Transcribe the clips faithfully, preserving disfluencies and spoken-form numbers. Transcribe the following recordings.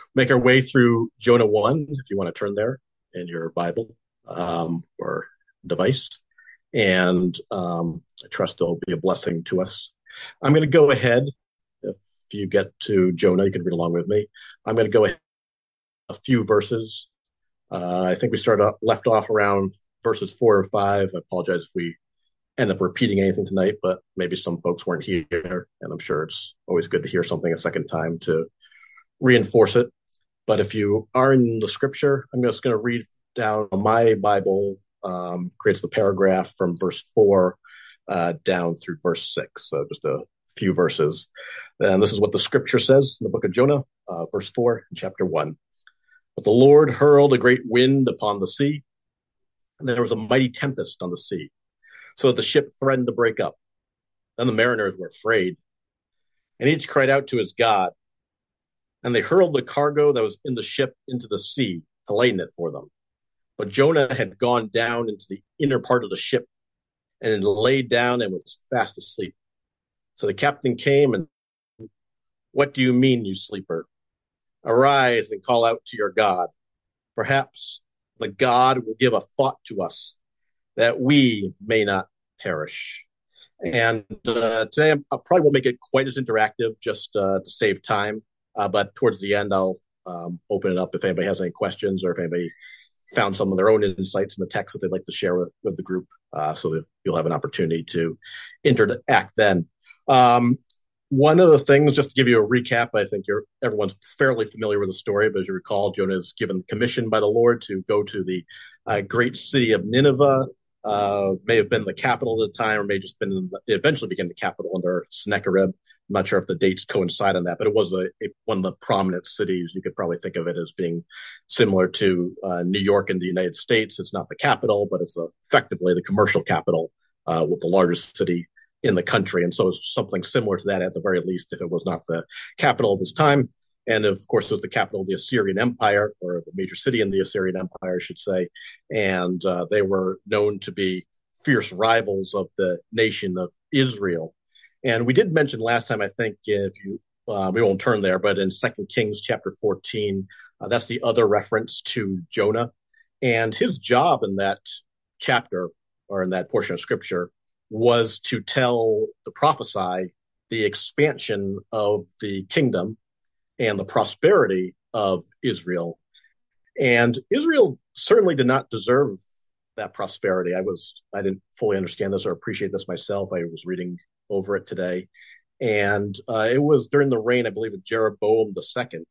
make our way through Jonah one, if you want to turn there in your Bible um, or device. And um, I trust it'll be a blessing to us. I'm going to go ahead. If you get to Jonah, you can read along with me. I'm going to go ahead a few verses. Uh, I think we started up, left off around verses four or five. I apologize if we end up repeating anything tonight, but maybe some folks weren't here, and I'm sure it's always good to hear something a second time to reinforce it. But if you are in the scripture, I'm just going to read down my Bible, um, creates the paragraph from verse four uh, down through verse six. So just a few verses. And this is what the scripture says in the book of Jonah, uh, verse four, chapter one. But the Lord hurled a great wind upon the sea, and there was a mighty tempest on the sea, so that the ship threatened to break up. Then the mariners were afraid, and each cried out to his God. And they hurled the cargo that was in the ship into the sea to lighten it for them. But Jonah had gone down into the inner part of the ship and laid down and was fast asleep. So the captain came and, "What do you mean, you sleeper? Arise and call out to your God. Perhaps the God will give a thought to us that we may not perish." And uh, today I probably won't make it quite as interactive just uh, to save time. Uh, but towards the end, I'll um, open it up if anybody has any questions or if anybody found some of their own insights in the text that they'd like to share with, with the group, uh, so that you'll have an opportunity to interact then. Um, one of the things, just to give you a recap, I think you're everyone's fairly familiar with the story, but as you recall, Jonah is given commission by the Lord to go to the uh, great city of Nineveh. Uh, may have been the capital at the time, or may have just been the, it eventually became the capital under Sennacherib. I'm not sure if the dates coincide on that, but it was a, a, one of the prominent cities. You could probably think of it as being similar to uh, New York in the United States. It's not the capital, but it's a, effectively the commercial capital, uh, with the largest city in the country. And so it's something similar to that at the very least, if it was not the capital of this time. And of course, it was the capital of the Assyrian Empire, or the major city in the Assyrian Empire, I should say. And uh, they were known to be fierce rivals of the nation of Israel. And we did mention last time, I think, if you, uh, we won't turn there, but in Second Kings chapter fourteen, uh, that's the other reference to Jonah. And his job in that chapter, or in that portion of scripture, was to tell, to prophesy the expansion of the kingdom and the prosperity of Israel. And Israel certainly did not deserve that prosperity. I was, I didn't fully understand this or appreciate this myself. I was reading over it today. And uh, it was during the reign, I believe, of Jeroboam the second.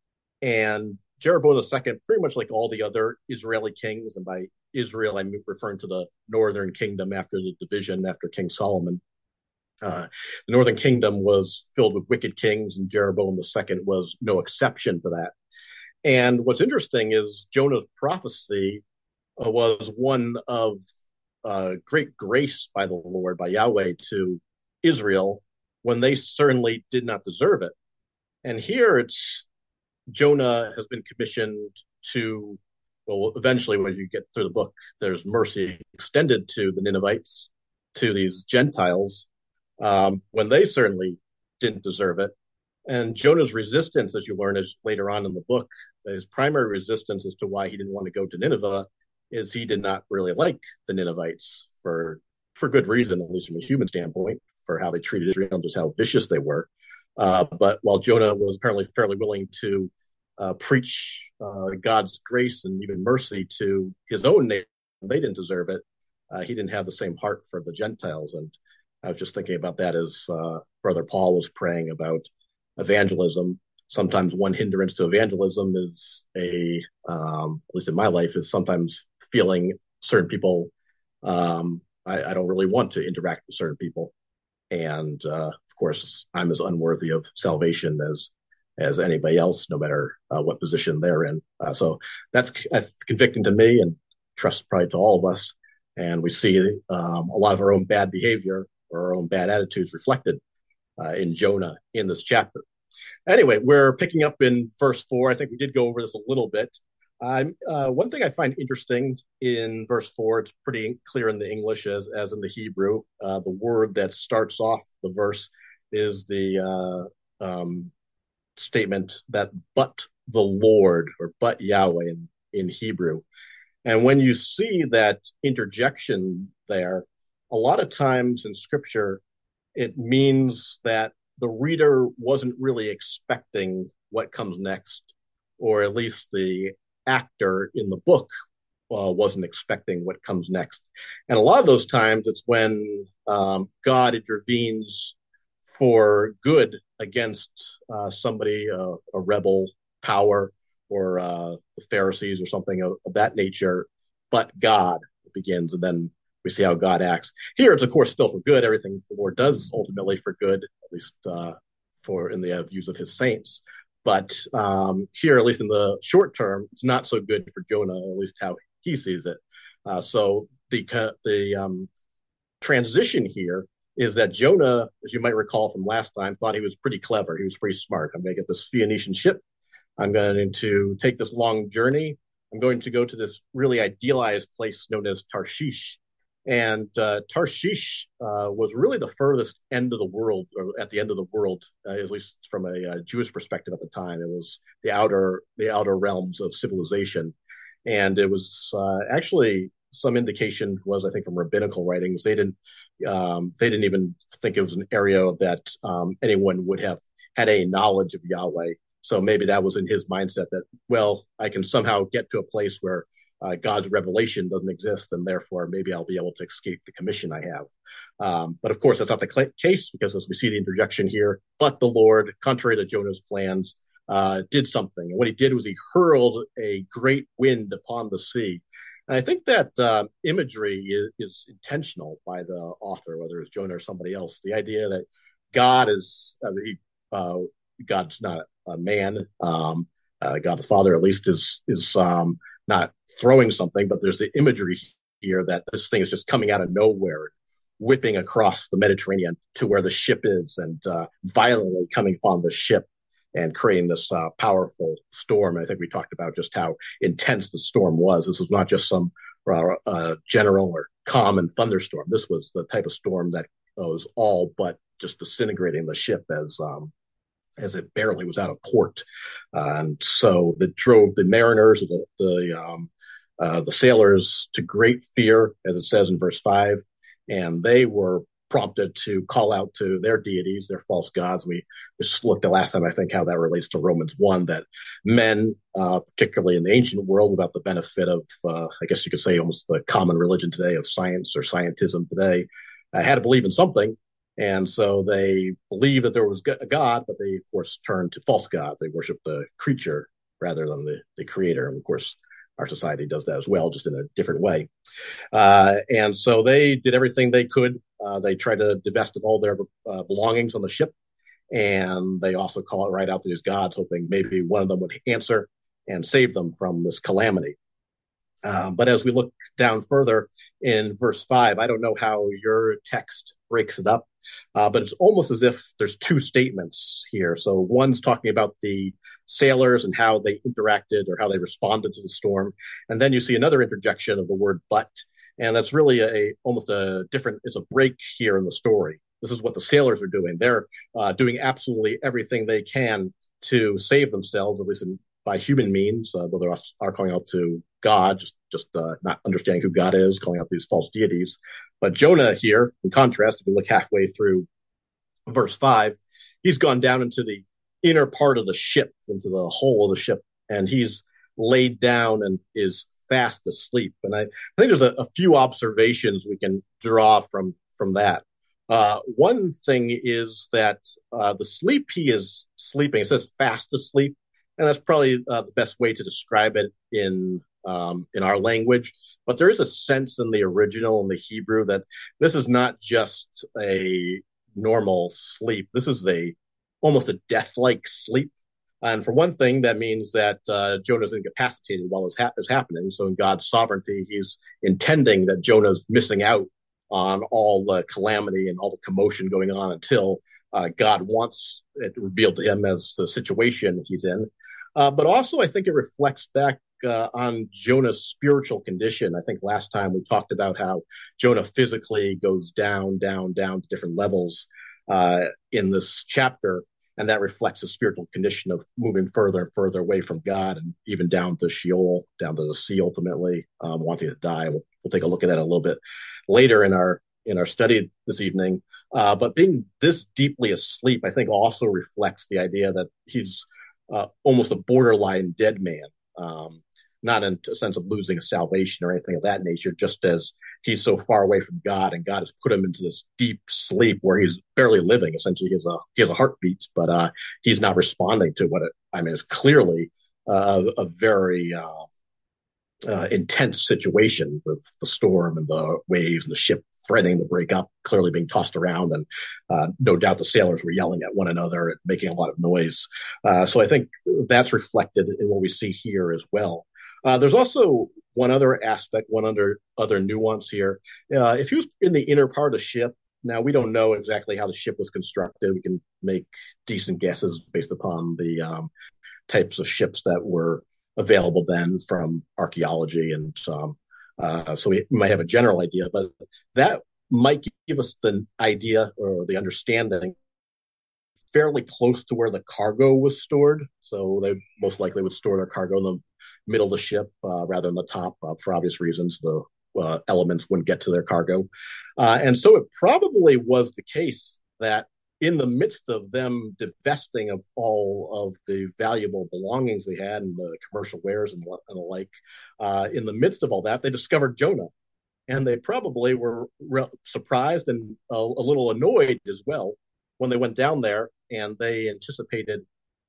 And Jeroboam the second, pretty much like all the other Israeli kings, and by Israel, I'm referring to the northern kingdom after the division after King Solomon. Uh, the northern kingdom was filled with wicked kings, and Jeroboam the second was no exception to that. And what's interesting is Jonah's prophecy uh, was one of uh, great grace by the Lord, by Yahweh, to Israel when they certainly did not deserve it. And here it's Jonah has been commissioned to, well, eventually when you get through the book, there's mercy extended to the Ninevites, to these Gentiles, um, when they certainly didn't deserve it. And Jonah's resistance, as you learn as later on in the book, his primary resistance as to why he didn't want to go to Nineveh is he did not really like the Ninevites for for good reason, at least from a human standpoint, for how they treated Israel and just how vicious they were. Uh, but while Jonah was apparently fairly willing to uh, preach uh, God's grace and even mercy to his own nation, they didn't deserve it. Uh, he didn't have the same heart for the Gentiles. And I was just thinking about that as uh, Brother Paul was praying about evangelism. Sometimes one hindrance to evangelism is a, um, at least in my life, is sometimes feeling certain people, um, I, I don't really want to interact with certain people. And uh, of course, I'm as unworthy of salvation as as anybody else, no matter uh, what position they're in. Uh, so that's, that's convicting to me, and trust probably to all of us. And we see um, a lot of our own bad behavior or our own bad attitudes reflected uh, in Jonah in this chapter. Anyway, we're picking up in verse four. I think we did go over this a little bit. Um, uh, one thing I find interesting in verse four, it's pretty clear in the English as, as in the Hebrew. Uh, the word that starts off the verse is the uh, um, statement that "but the Lord, or but Yahweh in, in Hebrew. And when you see that interjection there, a lot of times in scripture, it means that the reader wasn't really expecting what comes next, or at least the actor in the book uh, wasn't expecting what comes next. And a lot of those times it's when um, God intervenes for good against uh, somebody, uh, a rebel power, or uh, the Pharisees or something of, of that nature. But God begins, and then we see how God acts. Here, it's of course still for good. Everything the Lord does is ultimately for good, at least uh, for in the uh, views of His saints. But um, here, at least in the short term, it's not so good for Jonah, at least how he sees it. Uh, so the the um, transition here is that Jonah, as you might recall from last time, thought he was pretty clever. He was pretty smart. I'm going to get this Phoenician ship. I'm going to take this long journey. I'm going to go to this really idealized place known as Tarshish. And uh, Tarshish uh, was really the furthest end of the world, or at the end of the world, uh, at least from a, a Jewish perspective at the time. It was the outer, the outer realms of civilization. And it was uh, actually some indication was, I think, from rabbinical writings, they didn't um, they didn't even think it was an area that um, anyone would have had any knowledge of Yahweh. So maybe that was in his mindset that, well, I can somehow get to a place where uh, God's revelation doesn't exist, and therefore maybe I'll be able to escape the commission I have. Um, but of course, that's not the cl- case, because as we see the interjection here, but the Lord, contrary to Jonah's plans, uh, did something. And what he did was he hurled a great wind upon the sea. And I think that uh, imagery is, is intentional by the author, whether it's Jonah or somebody else. The idea that God is, uh, he, uh, God's not a man. Um, uh, God the Father, at least, is is um, not throwing something, but there's the imagery here that this thing is just coming out of nowhere, whipping across the Mediterranean to where the ship is, and uh, violently coming upon the ship and creating this uh, powerful storm. I think we talked about just how intense the storm was. This was not just some uh, uh, general or common thunderstorm. This was the type of storm that was all but just disintegrating the ship as um, as it barely was out of port. Uh, and so that drove the mariners, the the, um, uh, the sailors, to great fear, as it says in verse five. And they were prompted to call out to their deities, their false gods. We just looked at last time, I think, how that relates to Romans one, that men, uh, particularly in the ancient world, without the benefit of, uh, I guess you could say, almost the common religion today of science or scientism today, uh, had to believe in something. And so they believed that there was a God, but they, of course, turned to false gods. They worshiped the creature rather than the, the creator. And of course, our society does that as well, just in a different way. Uh, and so they did everything they could. Uh, they tried to divest of all their uh, belongings on the ship. And they also call it right out to these gods, hoping maybe one of them would answer and save them from this calamity. Uh, but as we look down further in verse five, I don't know how your text breaks it up, uh, but it's almost as if there's two statements here. So one's talking about the sailors and how they interacted or how they responded to the storm. And then you see another interjection of the word but. And that's really a, a almost a different, it's a break here in the story. This is what the sailors are doing. They're uh, doing absolutely everything they can to save themselves, at least in, by human means, uh, though they are calling out to God, just, just uh, not understanding who God is, calling out these false deities. But Jonah here, in contrast, if you look halfway through verse five, he's gone down into the inner part of the ship, into the hull of the ship, and he's laid down and is fast asleep. And I, I think there's a, a few observations we can draw from, from that. Uh, one thing is that uh, the sleep he is sleeping, it says fast asleep, and that's probably uh, the best way to describe it in um, in our language. But there is a sense in the original, in the Hebrew, that this is not just a normal sleep. This is a almost a death-like sleep. And for one thing, that means that uh, Jonah's incapacitated while this ha- is happening. So in God's sovereignty, he's intending that Jonah's missing out on all the calamity and all the commotion going on until uh, God wants it revealed to him as the situation he's in. Uh, but also, I think it reflects back uh, on Jonah's spiritual condition. I think last time we talked about how Jonah physically goes down, down, down to different levels uh, in this chapter. and that reflects a spiritual condition of moving further and further away from God, and even down to Sheol, down to the sea, ultimately um, wanting to die. We'll, we'll take a look at that a little bit later in our in our study this evening. Uh, but being this deeply asleep, I think, also reflects the idea that he's uh, almost a borderline dead man. Um, not in a sense of losing a salvation or anything of that nature, just as he's so far away from God, and God has put him into this deep sleep where he's barely living. Essentially, he has a he has a heartbeat, but uh, he's not responding to what it, I mean, it's clearly uh, a very uh, uh, intense situation with the storm and the waves and the ship threatening to break up, clearly being tossed around, and uh, no doubt the sailors were yelling at one another and making a lot of noise. Uh, so I think that's reflected in what we see here as well. Uh, there's also one other aspect, one other other nuance here. Uh, if he was in the inner part of the ship, now we don't know exactly how the ship was constructed. We can make decent guesses based upon the um, types of ships that were available then from archaeology, and um, uh, so we might have a general idea. But that might give us the idea or the understanding fairly close to where the cargo was stored. So they most likely would store their cargo in the middle of the ship uh, rather than the top, uh, for obvious reasons. The uh, elements wouldn't get to their cargo. Uh, and so it probably was the case that in the midst of them divesting of all of the valuable belongings they had and the commercial wares and, and the like, uh, in the midst of all that, they discovered Jonah. And they probably were re- surprised and a, a little annoyed as well when they went down there and they anticipated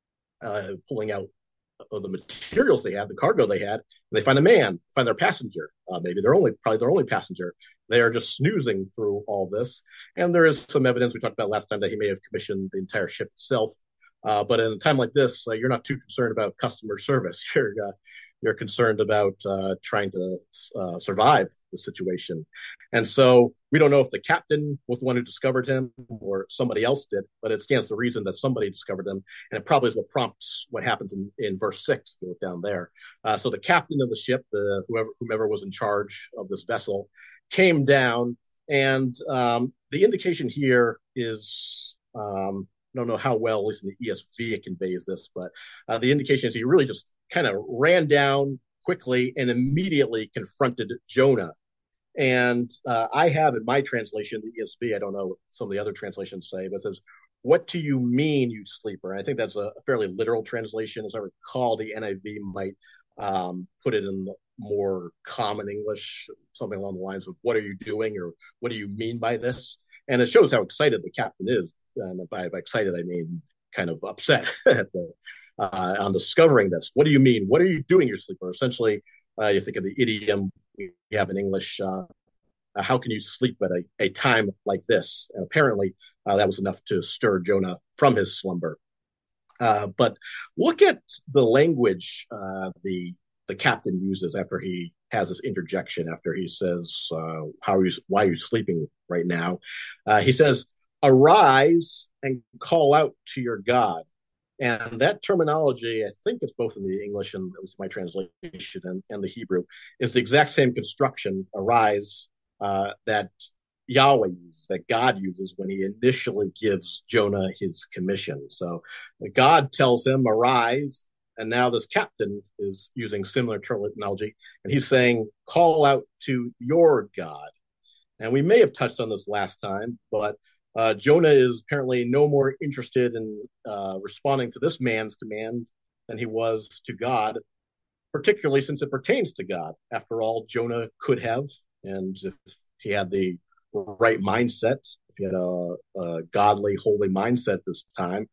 uh, pulling out of the materials they had, the cargo they had, and they find a man, find their passenger, uh, maybe their only, probably their only passenger. They are just snoozing through all this. And there is some evidence we talked about last time that he may have commissioned the entire ship itself. Uh, but in a time like this, uh, you're not too concerned about customer service. You're uh, you're concerned about uh, trying to uh, survive the situation. And so we don't know if the captain was the one who discovered him or somebody else did, but it stands to reason that somebody discovered him. And it probably is what prompts what happens in, in verse six, if you look down there. Uh, so the captain of the ship, the whoever, whomever was in charge of this vessel, came down. And um, the indication here is, um, I don't know how well, at least in the E S V, it conveys this, but uh, the indication is he really just kind of ran down quickly and immediately confronted Jonah. And uh, I have in my translation, the E S V, I don't know what some of the other translations say, but it says, "What do you mean, you sleeper?" And I think that's a fairly literal translation. As I recall, the N I V might um, put it in more common English, something along the lines of, "What are you doing?" or "What do you mean by this?" And it shows how excited the captain is. And by, by excited, I mean kind of upset at the Uh, on discovering this. What do you mean? What are you doing, your sleeper? Essentially, uh, you think of the idiom we have in English, uh, uh, how can you sleep at a, a time like this? And apparently uh, that was enough to stir Jonah from his slumber. Uh, but look at the language uh, the the captain uses after he has this interjection, after he says, uh, how are you, why are you sleeping right now? Uh, he says, "Arise and call out to your God." And that terminology, I think it's both in the English and at least my translation and, and the Hebrew, is the exact same construction, arise, uh, that Yahweh uses, that God uses when he initially gives Jonah his commission. So God tells him, arise, and now this captain is using similar terminology, and he's saying, call out to your God. And we may have touched on this last time, but Uh, Jonah is apparently no more interested in uh, responding to this man's command than he was to God, particularly since it pertains to God. After all, Jonah could have, and if he had the right mindset, if he had a, a godly, holy mindset this time,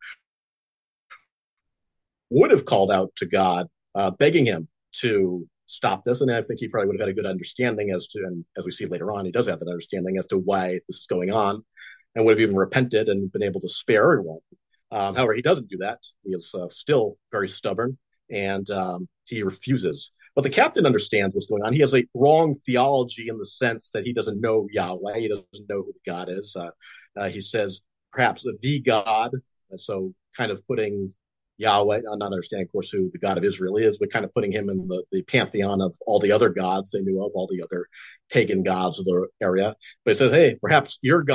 would have called out to God, uh, begging him to stop this. And I think he probably would have had a good understanding as to, and as we see later on, he does have that understanding as to why this is going on, and would have even repented and been able to spare everyone. Um, however, he doesn't do that. He is uh, still very stubborn, and um, he refuses. But the captain understands what's going on. He has a wrong theology in the sense that he doesn't know Yahweh. He doesn't know who God is. Uh, uh, he says perhaps the God, and so kind of putting Yahweh, not understanding, of course, who the God of Israel is, but kind of putting him in the, the pantheon of all the other gods they knew of, all the other pagan gods of the area. But he says, hey, perhaps your God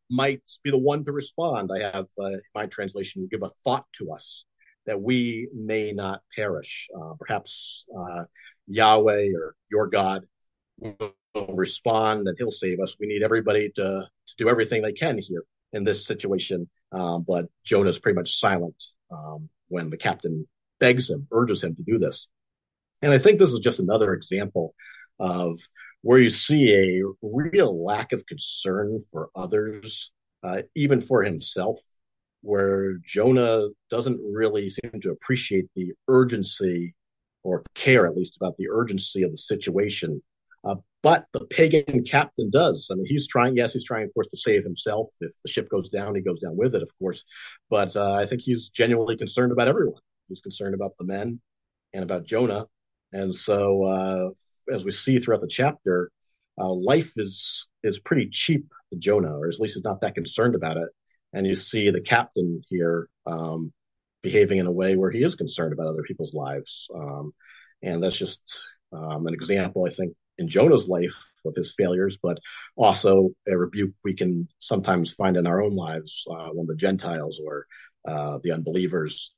might be the one to respond. I have uh, my translation, give a thought to us that we may not perish. Uh, perhaps uh, Yahweh or your God will respond and he'll save us. We need everybody to, to do everything they can here in this situation. Um, but Jonah's pretty much silent um, when the captain begs him, urges him to do this. And I think this is just another example of where you see a real lack of concern for others, uh, even for himself, where Jonah doesn't really seem to appreciate the urgency or care, at least, about the urgency of the situation. Uh, but the pagan captain does. I mean, he's trying, yes, he's trying, of course, to save himself. If the ship goes down, he goes down with it, of course. But uh, I think he's genuinely concerned about everyone. He's concerned about the men and about Jonah. And so, uh, as we see throughout the chapter, uh, life is is pretty cheap to Jonah, or at least he's not that concerned about it. And you see the captain here um, behaving in a way where he is concerned about other people's lives. Um, and that's just um, an example, I think, in Jonah's life with his failures, but also a rebuke we can sometimes find in our own lives uh, when the Gentiles or uh, the unbelievers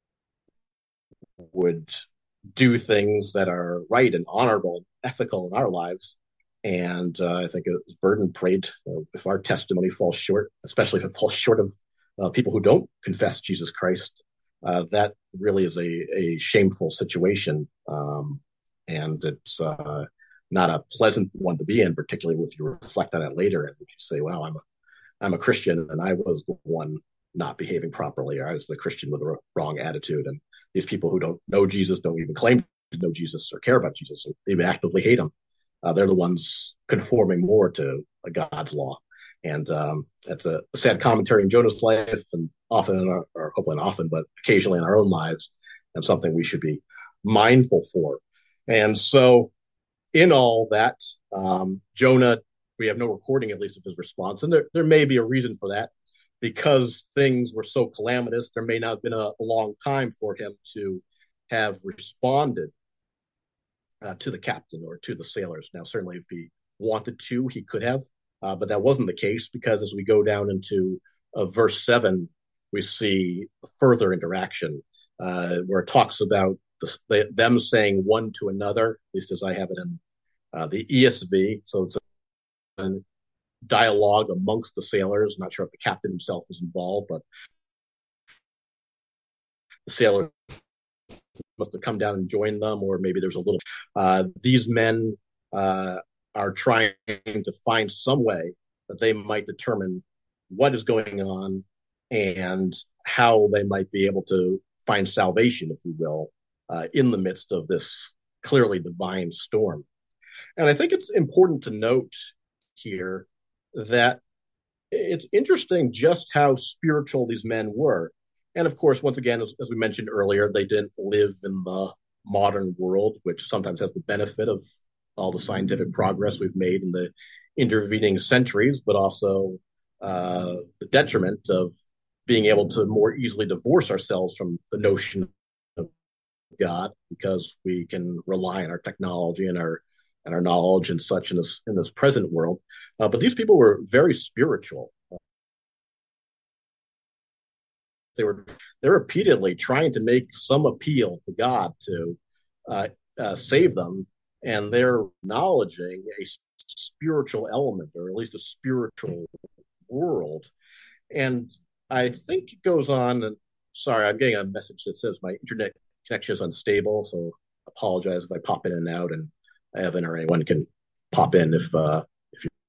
would do things that are right and honorable and ethical in our lives. And uh, I think as Burden prayed, uh, if our testimony falls short, especially if it falls short of uh, people who don't confess Jesus Christ, uh, that really is a, a shameful situation. Um, and it's uh, not a pleasant one to be in, particularly if you reflect on it later and you say, well, I'm a, I'm a Christian and I was the one not behaving properly, or I was the Christian with the wrong attitude. And these people who don't know Jesus, don't even claim to know Jesus or care about Jesus, or even actively hate him. Uh, they're the ones conforming more to God's law. And um, that's a sad commentary in Jonah's life, and often, in our, or hopefully not often, but occasionally in our own lives, and something we should be mindful for. And so in all that, um, Jonah, we have no recording, at least, of his response. And there, there may be a reason for that. Because things were so calamitous, there may not have been a, a long time for him to have responded uh, to the captain or to the sailors. Now, certainly if he wanted to, he could have, uh, but that wasn't the case, because as we go down into uh, verse seven, we see further interaction uh, where it talks about the, the, them saying one to another, at least as I have it in uh, the E S V. So it's a, dialogue amongst the sailors. I'm not sure if the captain himself is involved, but the sailors must have come down and joined them, or maybe there's a little. Uh, these men uh, are trying to find some way that they might determine what is going on and how they might be able to find salvation, if you will, uh, in the midst of this clearly divine storm. And I think it's important to note here that it's interesting just how spiritual these men were. And of course, once again, as, as we mentioned earlier, they didn't live in the modern world, which sometimes has the benefit of all the scientific progress we've made in the intervening centuries, but also uh, the detriment of being able to more easily divorce ourselves from the notion of God, because we can rely on our technology and our and our knowledge and such in this in this present world. Uh, but these people were very spiritual. They were they're repeatedly trying to make some appeal to God to uh, uh, save them, and they're acknowledging a spiritual element, or at least a spiritual world. And I think it goes on. And sorry, I'm getting a message that says my internet connection is unstable, so apologize if I pop in and out. And Evan or anyone can pop in if uh, if you.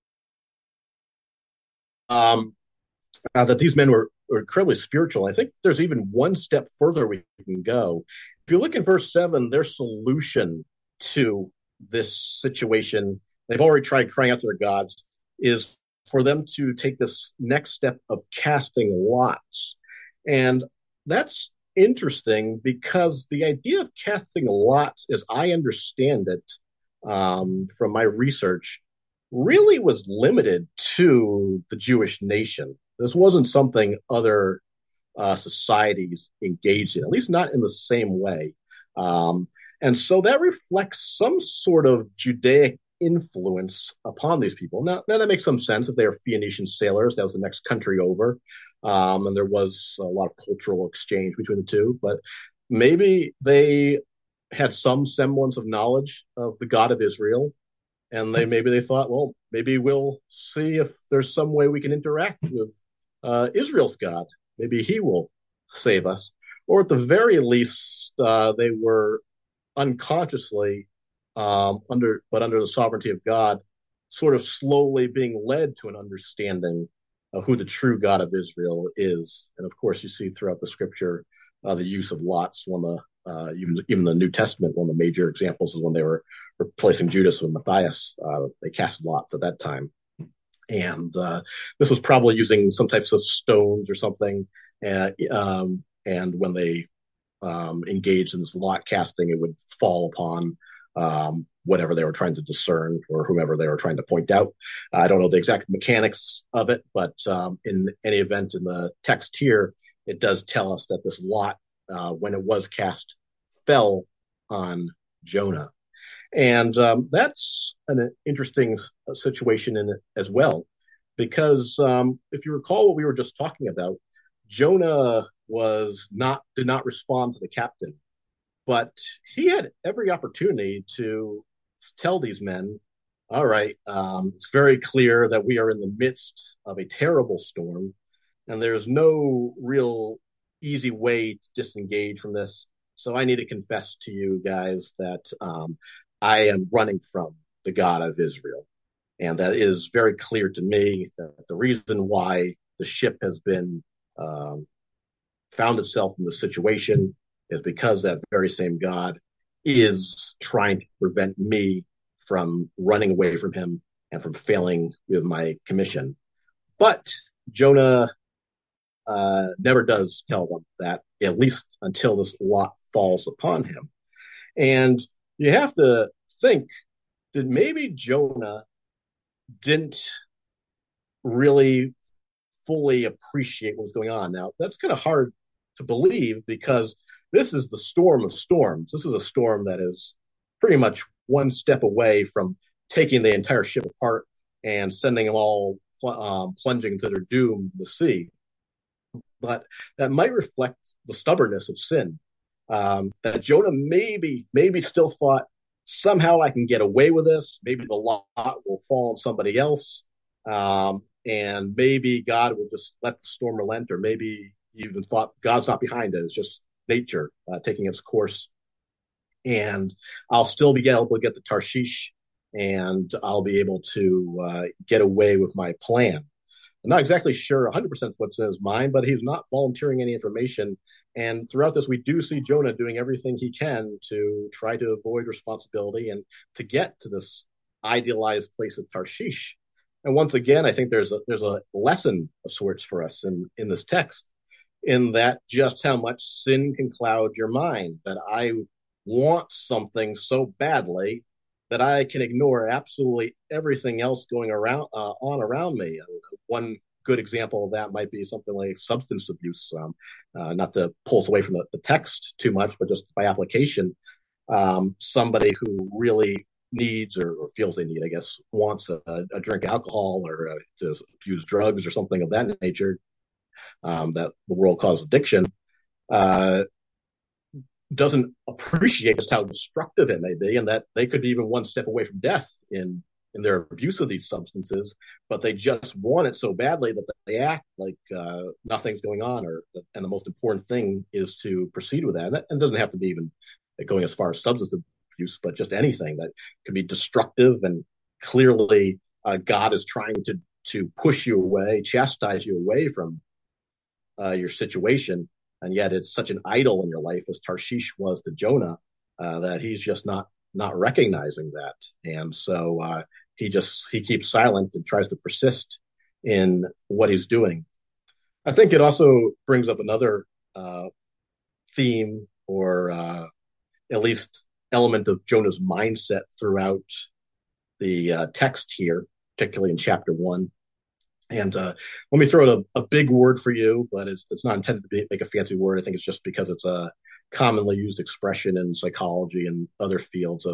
Um, uh, that these men were, were incredibly spiritual. I think there's even one step further we can go. If you look in verse seven, their solution to this situation, they've already tried crying out to their gods, is for them to take this next step of casting lots. And that's interesting, because the idea of casting lots, as I understand it, um, from my research, really was limited to the Jewish nation. This wasn't something other uh, societies engaged in, at least not in the same way. Um, and so that reflects some sort of Judaic influence upon these people. Now, now that makes some sense. If they are Phoenician sailors, that was the next country over, um, and there was a lot of cultural exchange between the two. But maybe they had some semblance of knowledge of the God of Israel, and they maybe they thought, well, maybe we'll see if there's some way we can interact with uh, Israel's God. Maybe He will save us, or at the very least, uh, they were unconsciously, um, under but under the sovereignty of God, sort of slowly being led to an understanding of who the true God of Israel is. And of course, you see throughout the Scripture uh, the use of lots. One of the uh, even even the New Testament, one of the major examples is when they were replacing Judas with Matthias. Uh, they cast lots at that time, and uh, this was probably using some types of stones or something. Uh, um, and when they um, engaged in this lot casting, it would fall upon um, whatever they were trying to discern or whomever they were trying to point out. I don't know the exact mechanics of it, but um, in any event, in the text here, it does tell us that this lot, uh, when it was cast, fell on Jonah. And um, that's an interesting situation in it as well, because um, if you recall what we were just talking about, Jonah was not did not respond to the captain, but he had every opportunity to tell these men, all right, um, it's very clear that we are in the midst of a terrible storm, and there's no real easy way to disengage from this. So I need to confess to you guys that um, I am running from the God of Israel. And that is very clear to me that the reason why the ship has been um, found itself in the situation is because that very same God is trying to prevent me from running away from him and from failing with my commission. But Jonah uh, never does tell them that, at least until this lot falls upon him. And you have to think, did maybe Jonah didn't really fully appreciate what was going on? Now, that's kind of hard to believe because this is the storm of storms. This is a storm that is pretty much one step away from taking the entire ship apart and sending them all um, plunging to their doom in the sea. But that might reflect the stubbornness of sin. Um, that Jonah maybe, maybe still thought, somehow I can get away with this. Maybe the lot will fall on somebody else. Um, and maybe God will just let the storm relent, or maybe he even thought God's not behind it. It's just nature uh, taking its course. And I'll still be able to get to Tarshish, and I'll be able to uh, get away with my plan. I'm not exactly sure one hundred percent what's in his mind, but he's not volunteering any information. And throughout this, we do see Jonah doing everything he can to try to avoid responsibility and to get to this idealized place of Tarshish. And once again, I think there's a there's a lesson of sorts for us in, in this text, in that just how much sin can cloud your mind, that I want something so badly that I can ignore absolutely everything else going around uh, on around me. One good example of that might be something like substance abuse. Um, uh, not to pull us away from the, the text too much, but just by application, um, somebody who really needs or, or feels they need, I guess, wants a, a drink of alcohol or uh, to use drugs or something of that nature, um, that the world calls addiction, uh, doesn't appreciate just how destructive it may be, and that they could be even one step away from death in in their abuse of these substances, but they just want it so badly that they act like uh, nothing's going on, or and the most important thing is to proceed with that. And it doesn't have to be even going as far as substance abuse, but just anything that could be destructive, and clearly uh, God is trying to to push you away, chastise you away from uh, your situation. And yet it's such an idol in your life, as Tarshish was to Jonah, uh, that he's just not not recognizing that. And so uh, he just he keeps silent and tries to persist in what he's doing. I think it also brings up another uh, theme, or uh, at least element of Jonah's mindset throughout the uh, text here, particularly in chapter one. And uh, let me throw out a, a big word for you, but it's, it's not intended to be, make a fancy word. I think it's just because it's a commonly used expression in psychology and other fields of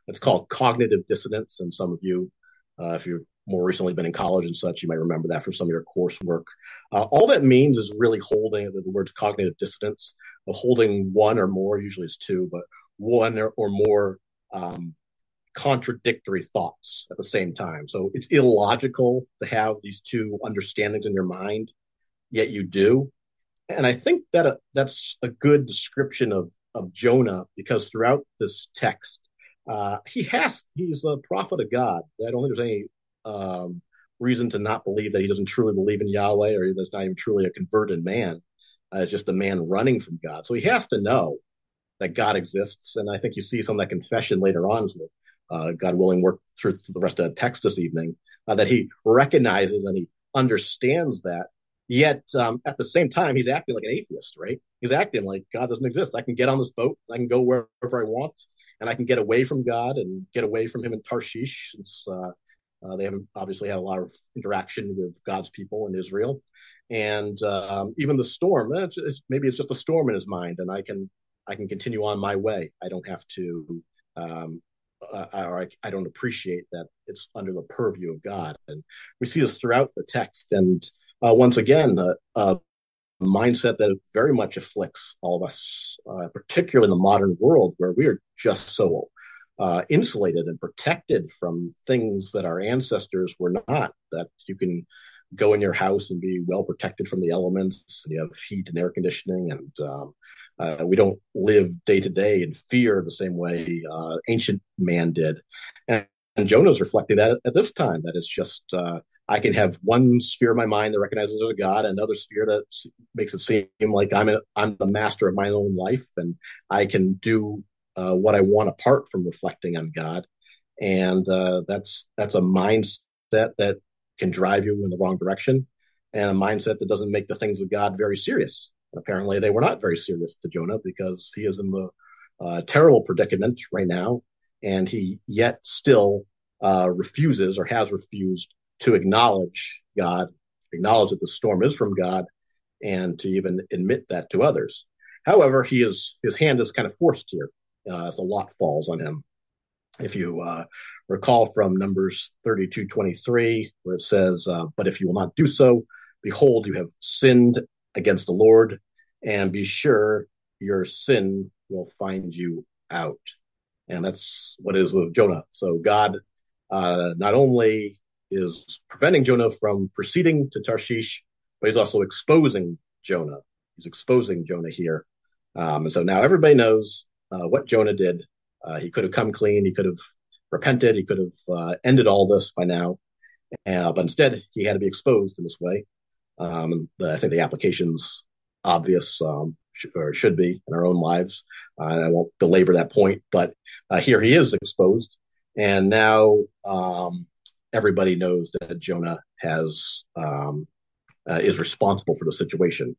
It's called cognitive dissonance. And some of you, uh, if you've more recently been in college and such, you might remember that from some of your coursework. Uh, all that means is really holding the, the words cognitive dissonance, of holding one or more, usually it's two, but one or, or more um, contradictory thoughts at the same time. So it's illogical to have these two understandings in your mind, yet you do. And I think that uh, that's a good description of of Jonah, because throughout this text, uh, he has he's a prophet of God. I don't think there's any um, reason to not believe that he doesn't truly believe in Yahweh, or he's not even truly a converted man. Uh, it's just a man running from God. So he has to know that God exists. And I think you see some of that confession later on, as uh, God willing, work through the rest of the text this evening, uh, that he recognizes and he understands that. Yet um, at the same time, he's acting like an atheist, right? He's acting like God doesn't exist. I can get on this boat, I can go wherever I want, and I can get away from God and get away from him in Tarshish, since uh, uh, they haven't obviously had a lot of interaction with God's people in Israel. And um, even the storm, eh, it's, it's, maybe it's just a storm in his mind, and I can I can continue on my way. I don't have to, um, uh, or I, I don't appreciate that it's under the purview of God. And we see this throughout the text. And uh, once again, uh, a mindset that very much afflicts all of us, uh, particularly in the modern world, where we are just so uh, insulated and protected from things that our ancestors were not, that you can go in your house and be well protected from the elements, and you have heat and air conditioning, and um, uh, we don't live day to day in fear the same way uh, ancient man did. And, and Jonah's reflecting that at this time, that it's just uh, I can have one sphere of my mind that recognizes there's a God, and another sphere that makes it seem like I'm a, I'm the master of my own life, and I can do uh, what I want apart from reflecting on God. And uh, that's that's a mindset that can drive you in the wrong direction, and a mindset that doesn't make the things of God very serious. And apparently, they were not very serious to Jonah, because he is in the uh, terrible predicament right now, and he yet still uh, refuses, or has refused, to acknowledge God, acknowledge that the storm is from God, and to even admit that to others. However, he is his hand is kind of forced here uh, as the lot falls on him. If you uh, recall from Numbers thirty-two twenty-three, where it says, uh, but if you will not do so, behold, you have sinned against the Lord, and be sure your sin will find you out. And that's what it is with Jonah. So God uh, not only is preventing Jonah from proceeding to Tarshish, but he's also exposing Jonah. He's exposing Jonah here. Um, and so now everybody knows uh, what Jonah did. Uh, he could have come clean. He could have repented. He could have uh, ended all this by now. Uh, but instead, he had to be exposed in this way. Um, the, I think the application's obvious, um, sh- or should be, in our own lives. Uh, and I won't belabor that point. But uh, here he is exposed. And now um, everybody knows that Jonah has um, uh, is responsible for the situation.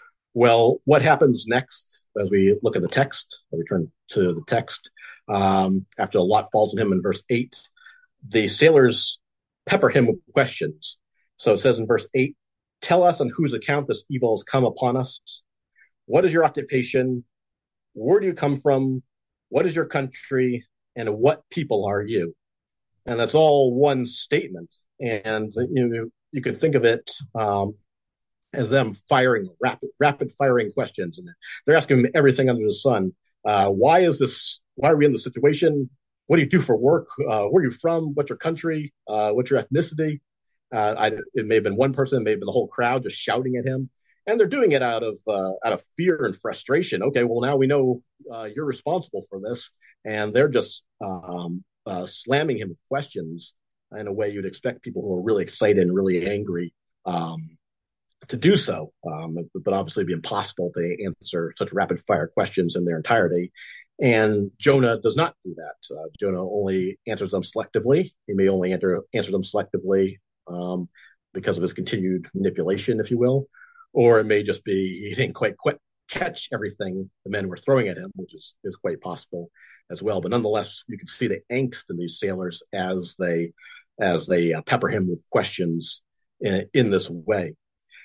Well, what happens next as we look at the text? I return to the text. Um, after the lot falls on him in verse eight, the sailors pepper him with questions. So it says in verse eight, tell us on whose account this evil has come upon us. What is your occupation? Where do you come from? What is your country? And what people are you? And that's all one statement. And you know, you could think of it um, as them firing rapid, rapid firing questions, and they're asking them everything under the sun. Uh, why is this? Why are we in this situation? What do you do for work? Uh, where are you from? What's your country? Uh, what's your ethnicity? Uh, I, it may have been one person, it may have been the whole crowd just shouting at him, and they're doing it out of uh, out of fear and frustration. Okay, well now we know uh, you're responsible for this, and they're just um, uh, slamming him with questions in a way you'd expect people who are really excited and really angry um, to do so, um, but obviously it'd be impossible to answer such rapid fire questions in their entirety. And Jonah does not do that. Uh, Jonah only answers them selectively. He may only enter, answer them selectively um, because of his continued manipulation, if you will, or it may just be he didn't quite, quite catch everything the men were throwing at him, which is, is quite possible as well. But nonetheless, you can see the angst in these sailors as they as they uh, pepper him with questions in, in this way.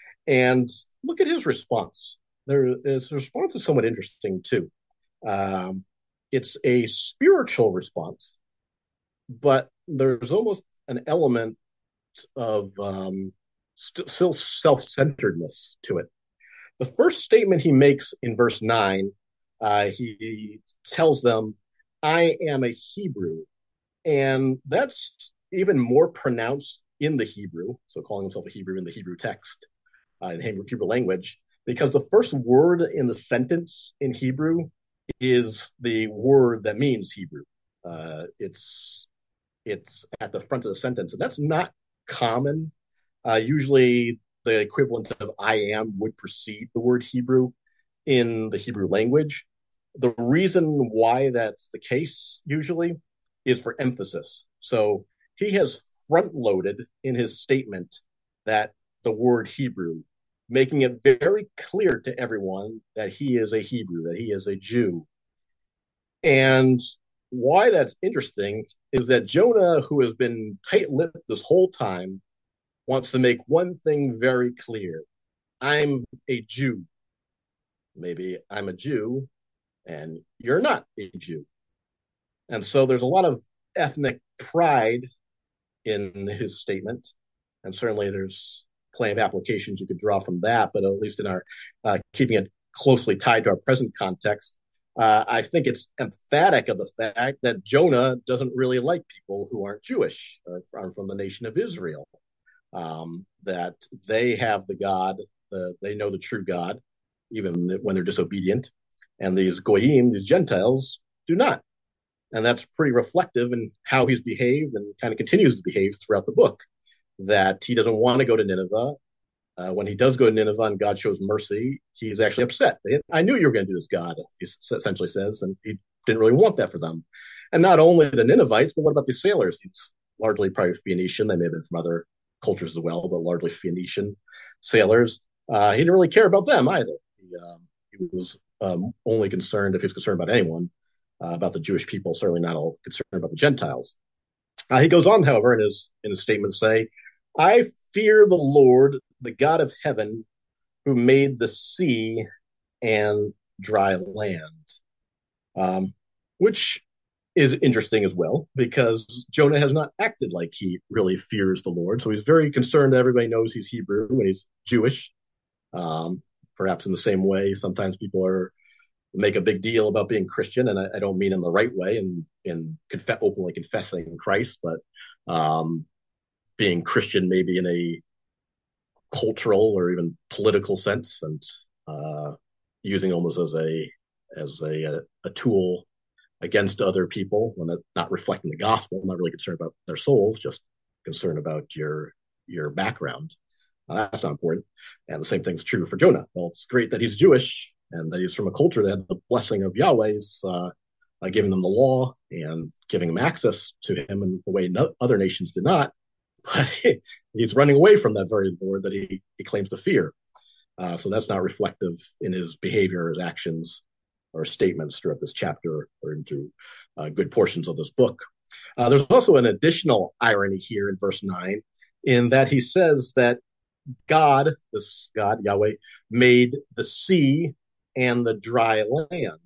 And look at his response. There, his response is somewhat interesting too. Um, it's a spiritual response, but there's almost an element of um, st- still self-centeredness to it. The first statement he makes in verse nine, uh, he tells them, I am a Hebrew. And that's even more pronounced in the Hebrew, so calling himself a Hebrew in the Hebrew text, uh, in the Hebrew language, because the first word in the sentence in Hebrew is the word that means Hebrew. Uh, it's it's at the front of the sentence, and that's not common. Uh, usually, the equivalent of "I am" would precede the word Hebrew in the Hebrew language. The reason why that's the case usually is for emphasis. So he has front loaded in his statement that the word Hebrew, making it very clear to everyone that he is a Hebrew, that he is a Jew. And why that's interesting is that Jonah, who has been tight lipped this whole time, wants to make one thing very clear. I'm a Jew. Maybe I'm a Jew and you're not a Jew. And so there's a lot of ethnic pride in his statement. And certainly there's plenty of applications you could draw from that, but at least in our uh, keeping it closely tied to our present context, uh, I think it's emphatic of the fact that Jonah doesn't really like people who aren't Jewish or are from the nation of Israel, um, that they have the God, the, they know the true God, even when they're disobedient. And these goyim, these Gentiles, do not. And that's pretty reflective in how he's behaved and kind of continues to behave throughout the book. That he doesn't want to go to Nineveh. Uh, when he does go to Nineveh and God shows mercy, he's actually upset. I knew you were going to do this, God, he essentially says, and he didn't really want that for them. And not only the Ninevites, but what about the sailors? He's largely probably Phoenician. They may have been from other cultures as well, but largely Phoenician sailors. Uh, he didn't really care about them either. He, um, he was um, only concerned, if he was concerned about anyone, uh, about the Jewish people, certainly not all concerned about the Gentiles. Uh, he goes on, however, in his in his statement, to say, I fear the Lord, the God of heaven, who made the sea and dry land. Um, which is interesting as well, because Jonah has not acted like he really fears the Lord. So he's very concerned that everybody knows he's Hebrew and he's Jewish. Um, perhaps in the same way, sometimes people are make a big deal about being Christian, and I, I don't mean in the right way, in in conf- openly confessing Christ, but um, being Christian maybe in a cultural or even political sense, and uh, using almost as a as a a tool against other people when they're not reflecting the gospel, not really concerned about their souls, just concerned about your your background. Uh, that's not important. And the same thing's true for Jonah. Well, it's great that he's Jewish and that he's from a culture that had the blessing of Yahweh's uh, uh, giving them the law and giving them access to him in the way no other nations did not. But he's running away from that very Lord that he, he claims to fear. Uh, so that's not reflective in his behavior, or his actions, or statements throughout this chapter or into uh, good portions of this book. Uh, there's also an additional irony here in verse nine, in that he says that God, this God, Yahweh, made the sea and the dry land.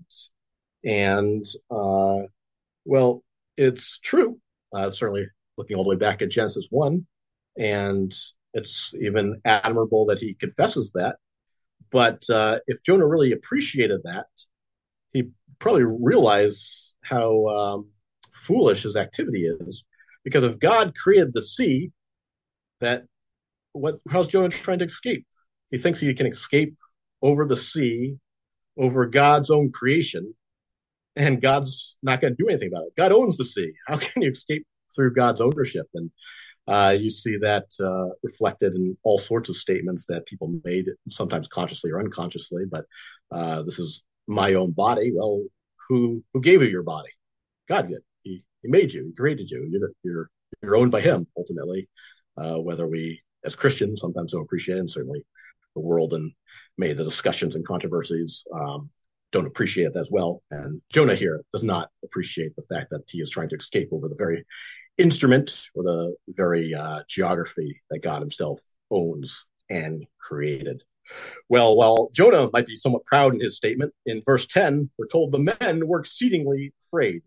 And, uh, well, it's true, uh, certainly looking all the way back at Genesis one. And it's even admirable that he confesses that. But uh, if Jonah really appreciated that, he probably realized how um, foolish his activity is. Because if God created the sea, that what how's Jonah trying to escape? He thinks he can escape over the sea, over God's own creation, and God's not going to do anything about it. God owns the sea. How can you escape through God's ownership? And uh, you see that uh, reflected in all sorts of statements that people made, sometimes consciously or unconsciously. But uh, this is my own body. Well, who who gave you your body? God did. He he made you. He created you. You're you're you're owned by Him ultimately. Uh, whether we as Christians sometimes don't appreciate it, and certainly the world and many of the discussions and controversies um, don't appreciate it as well. And Jonah here does not appreciate the fact that he is trying to escape over the very instrument or the very uh, geography that God himself owns and created. Well, while Jonah might be somewhat proud in his statement, in verse ten, we're told the men were exceedingly afraid.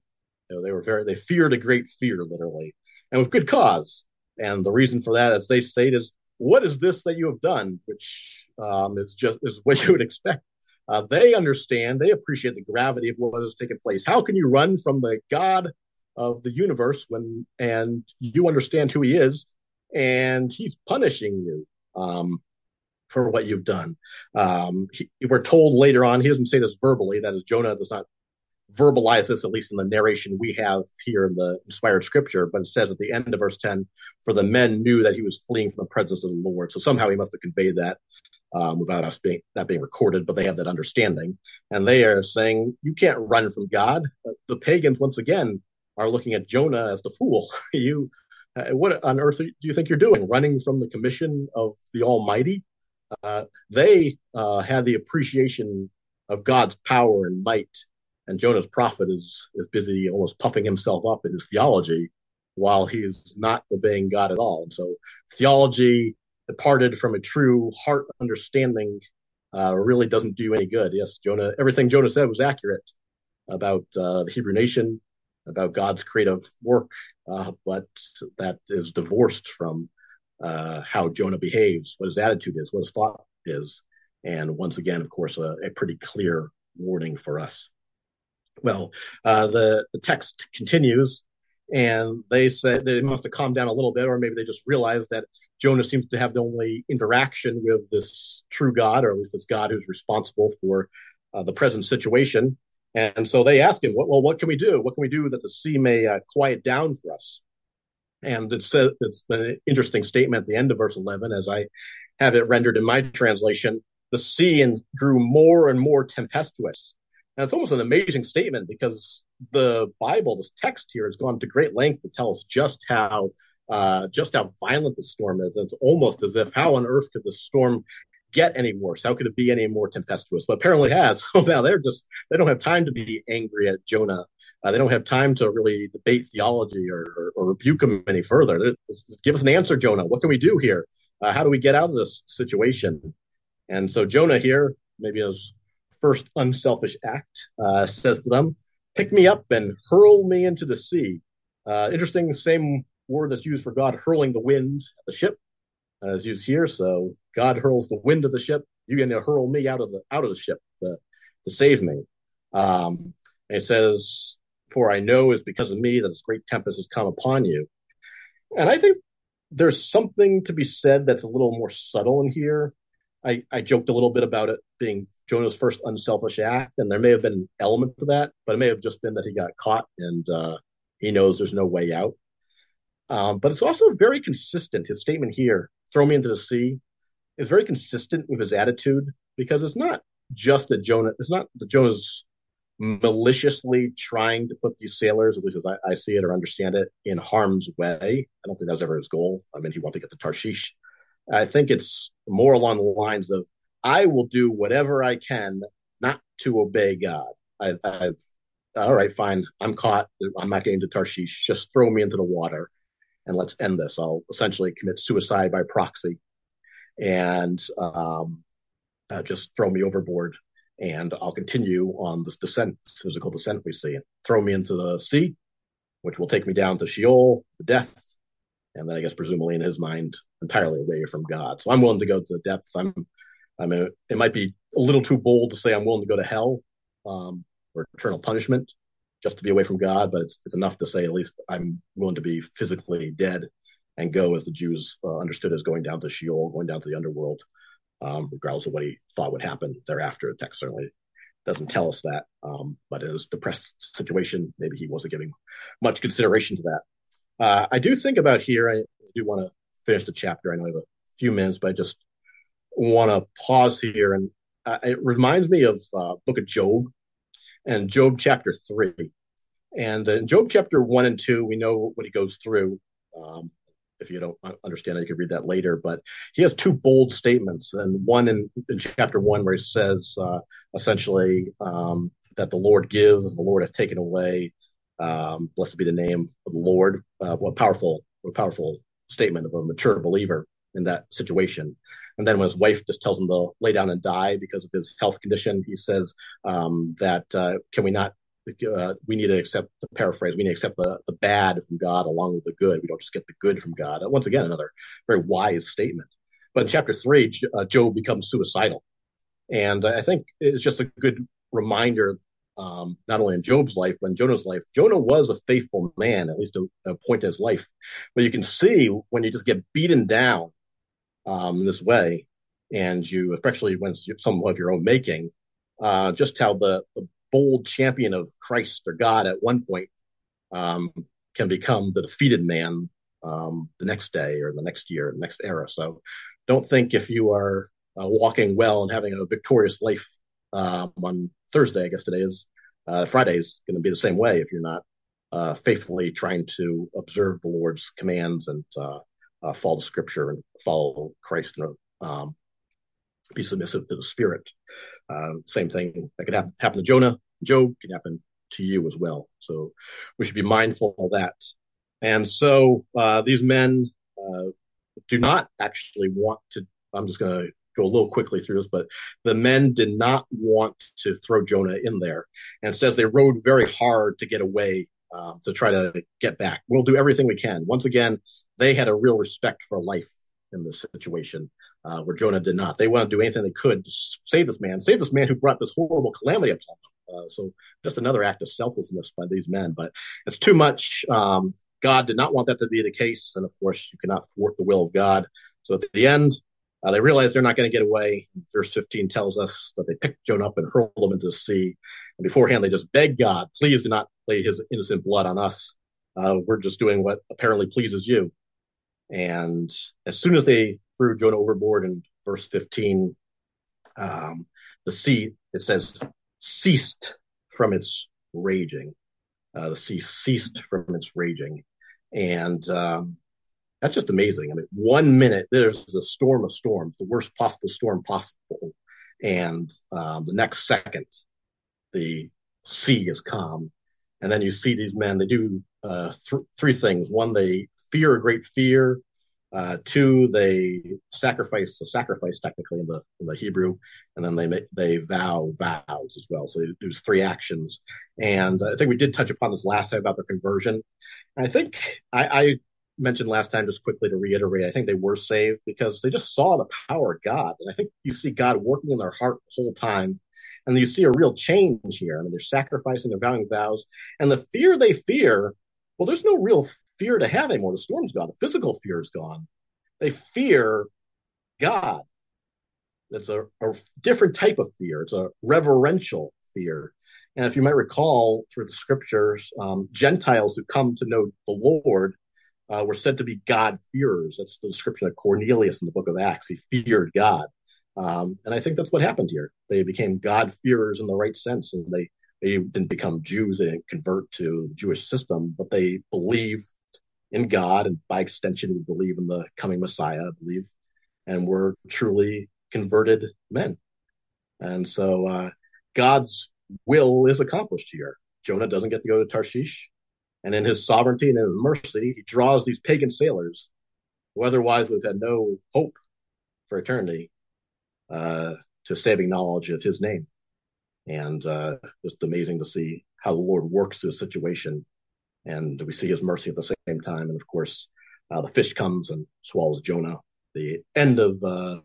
You know, they were very, they feared a great fear, literally, and with good cause. And the reason for that, as they state, is what is this that you have done? Which um, is just is what you would expect. Uh, they understand, they appreciate the gravity of what has taken place. How can you run from the God of the universe when and you understand who He is, and He's punishing you um, for what you've done? Um, he, we're told later on, he doesn't say this verbally, that is, Jonah does not verbalize this, at least in the narration we have here in the inspired scripture, but it says at the end of verse ten, for the men knew that he was fleeing from the presence of the Lord. So somehow he must have conveyed that um, without us being that being recorded, but they have that understanding. And they are saying, you can't run from God. The pagans, once again, are looking at Jonah as the fool. you, uh, what on earth do you think you're doing? Running from the commission of the Almighty? Uh, they uh, had the appreciation of God's power and might, and Jonah's prophet is is busy almost puffing himself up in his theology while he's not obeying God at all. And so theology departed from a true heart understanding uh, really doesn't do any good. Yes, Jonah, everything Jonah said was accurate about uh, the Hebrew nation, about God's creative work, uh, but that is divorced from uh, how Jonah behaves, what his attitude is, what his thought is. And once again, of course, a, a pretty clear warning for us. Well, uh, the, the text continues, and they say they must have calmed down a little bit, or maybe they just realized that Jonah seems to have the only interaction with this true God, or at least this God who's responsible for uh, the present situation. And so they ask him, well, what can we do? What can we do that the sea may uh, quiet down for us? And it says, it's an interesting statement at the end of verse eleven, as I have it rendered in my translation, the sea and grew more and more tempestuous. And it's almost an amazing statement, because the Bible, this text here, has gone to great length to tell us just how uh, just how violent the storm is. And it's almost as if, how on earth could the storm get any worse? How could it be any more tempestuous? But apparently it has. So now they're just, they don't have time to be angry at Jonah. Uh, they don't have time to really debate theology or, or, or rebuke him any further. Just give us an answer, Jonah. What can we do here? Uh, how do we get out of this situation? And so Jonah here, maybe his first unselfish act, uh, says to them, pick me up and hurl me into the sea. Uh, interesting, same word that's used for God hurling the wind at the ship as used here. So God hurls the wind of the ship. You're going to hurl me out of the out of the ship to, to save me. Um, and it says, for I know it's because of me that this great tempest has come upon you. And I think there's something to be said that's a little more subtle in here. I, I joked a little bit about it being Jonah's first unselfish act, and there may have been an element to that, but it may have just been that he got caught and uh, he knows there's no way out. Um, but it's also very consistent. His statement here, throw me into the sea, is very consistent with his attitude, because it's not just that Jonah, it's not that Jonah's maliciously trying to put these sailors, at least as I, I see it or understand it, in harm's way. I don't think that was ever his goal. I mean, he wanted to get to Tarshish. I think it's more along the lines of, I will do whatever I can not to obey God. I, I've, all right, fine. I'm caught. I'm not getting to Tarshish. Just throw me into the water and let's end this. I'll essentially commit suicide by proxy and um, uh, just throw me overboard. And I'll continue on this descent, this physical descent we see. Throw me into the sea, which will take me down to Sheol, the death, and then I guess presumably in his mind entirely away from God. So I'm willing to go to the depths. I'm, I mean, it might be a little too bold to say I'm willing to go to hell um, or eternal punishment just to be away from God, but it's it's enough to say at least I'm willing to be physically dead and go, as the Jews uh, understood, as going down to Sheol, going down to the underworld, um, regardless of what he thought would happen thereafter. The text certainly doesn't tell us that, um, but in his depressed situation, maybe he wasn't giving much consideration to that. Uh, I do think about here, I do want to finish the chapter. I know I have a few minutes, but I just want to pause here. And uh, it reminds me of uh, book of Job and Job chapter three. And in Job chapter one and two, we know what he goes through. Um, if you don't understand it, you can read that later. But he has two bold statements. And one in, in chapter one where he says uh, essentially um, that the Lord gives and the Lord hath taken away. Um, blessed be the name of the Lord. Uh, what powerful, what powerful statement of a mature believer in that situation. And then when his wife just tells him to lay down and die because of his health condition, he says um, that uh, can we not uh, we need to accept the paraphrase. We need to accept the, the bad from God along with the good. We don't just get the good from God. Uh, Once again, another very wise statement. But in chapter three, uh, Job becomes suicidal. And I think it's just a good reminder, um, not only in Job's life, but in Jonah's life. Jonah was a faithful man, at least a, a point in his life. But you can see when you just get beaten down um, this way, and you, especially when it's some of your own making, uh, just how the, the bold champion of Christ or God at one point um, can become the defeated man um, the next day or the next year, the next era. So don't think if you are uh, walking well and having a victorious life um, on Thursday, I guess today is, uh, Friday is going to be the same way if you're not uh, faithfully trying to observe the Lord's commands and uh, uh, follow the scripture and follow Christ and um, be submissive to the Spirit. Uh, same thing that could happen, happen to Jonah. Job can happen to you as well. So we should be mindful of that. And so uh, these men uh, do not actually want to, I'm just going to go a little quickly through this, but the men did not want to throw Jonah in there. And it says they rowed very hard to get away, uh, to try to get back. We'll do everything we can. Once again, they had a real respect for life in this situation. Uh, where Jonah did not. They want to do anything they could to save this man, save this man who brought this horrible calamity upon them. Uh, so just another act of selflessness by these men, but it's too much. Um, God did not want that to be the case. And of course, you cannot thwart the will of God. So at the end, uh, they realize they're not going to get away. Verse fifteen tells us that they picked Jonah up and hurled him into the sea. And beforehand, they just begged God, please do not lay his innocent blood on us. Uh, we're just doing what apparently pleases you. And as soon as they threw Jonah overboard in verse fifteen, um, the sea, it says, ceased from its raging. Uh, the sea ceased from its raging. And um, that's just amazing. I mean, one minute, there's a storm of storms, the worst possible storm possible. And um, the next second, the sea is calm. And then you see these men, they do uh, th- three things. One, they fear a great fear. Uh, two, they sacrifice a sacrifice technically in the in the Hebrew, and then they make, they vow vows as well. So there's three actions, and I think we did touch upon this last time about their conversion. And I think I, I mentioned last time, just quickly to reiterate, I think they were saved because they just saw the power of God, and I think you see God working in their heart the whole time, and you see a real change here. I mean, they're sacrificing, they're vowing vows, and the fear they fear. Well, there's no real fear to have anymore. The storm's gone. The physical fear is gone. They fear God. It's a, a different type of fear. It's a reverential fear. And if you might recall through the scriptures, um, Gentiles who come to know the Lord uh, were said to be God-fearers. That's the description of Cornelius in the book of Acts. He feared God. Um, and I think that's what happened here. They became God-fearers in the right sense, and they They didn't become Jews. They didn't convert to the Jewish system, but they believed in God, and by extension, we believe in the coming Messiah, I believe, and were truly converted men. And so uh, God's will is accomplished here. Jonah doesn't get to go to Tarshish, and in his sovereignty and in his mercy, he draws these pagan sailors who otherwise would have had no hope for eternity uh, to saving knowledge of his name. And uh, just amazing to see how the Lord works through a situation. And we see his mercy at the same time. And of course, uh, the fish comes and swallows Jonah. The end of uh,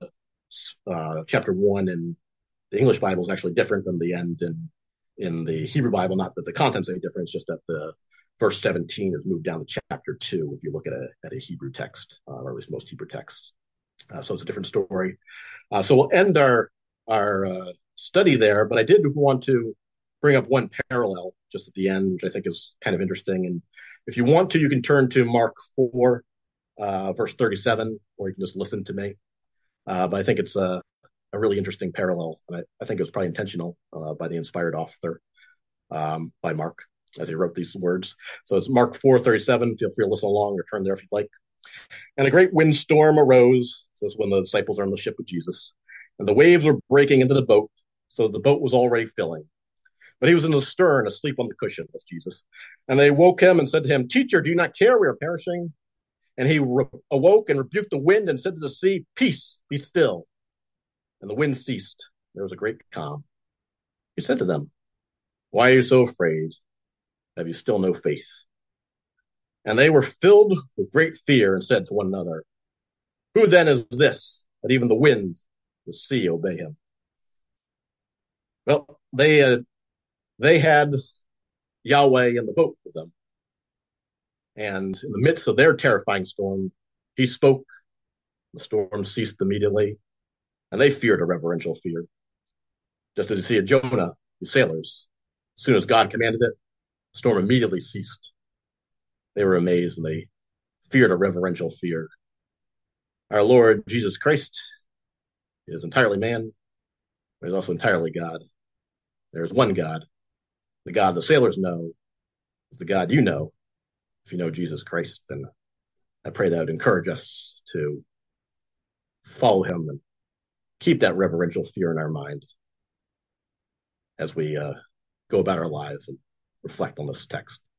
uh, chapter one in the English Bible is actually different than the end in, in the Hebrew Bible. Not that the content's any different, it's just that the verse seventeen is moved down to chapter two if you look at a, at a Hebrew text, uh, or at least most Hebrew texts. Uh, so it's a different story. Uh, so we'll end our, our uh, study there, but I did want to bring up one parallel just at the end, which I think is kind of interesting. And if you want to, you can turn to Mark four, uh, verse thirty-seven, or you can just listen to me. Uh, but I think it's a, a really interesting parallel. And I, I think it was probably intentional uh, by the inspired author, um, by Mark, as he wrote these words. So it's Mark four thirty-seven. Feel free to listen along or turn there if you'd like. And a great windstorm arose. So this is when the disciples are on the ship with Jesus. And the waves were breaking into the boat, so the boat was already filling. But he was in the stern, asleep on the cushion. That's Jesus. And they woke him and said to him, "Teacher, do you not care we are perishing?" And he re- awoke and rebuked the wind and said to the sea, "Peace, be still." And the wind ceased. There was a great calm. He said to them, Why are you so afraid? Have you still no faith? And they were filled with great fear and said to one another, who then is this that even the wind and the sea obey him? Well, they uh, they had Yahweh in the boat with them. And in the midst of their terrifying storm, he spoke. The storm ceased immediately, and they feared a reverential fear. Just as you see at Jonah, the sailors, as soon as God commanded it, the storm immediately ceased. They were amazed and they feared a reverential fear. Our Lord Jesus Christ is entirely man, but he's also entirely God. There's one God. The God the sailors know is the God you know if you know Jesus Christ. And I pray that would encourage us to follow him and keep that reverential fear in our mind as we uh, go about our lives and reflect on this text.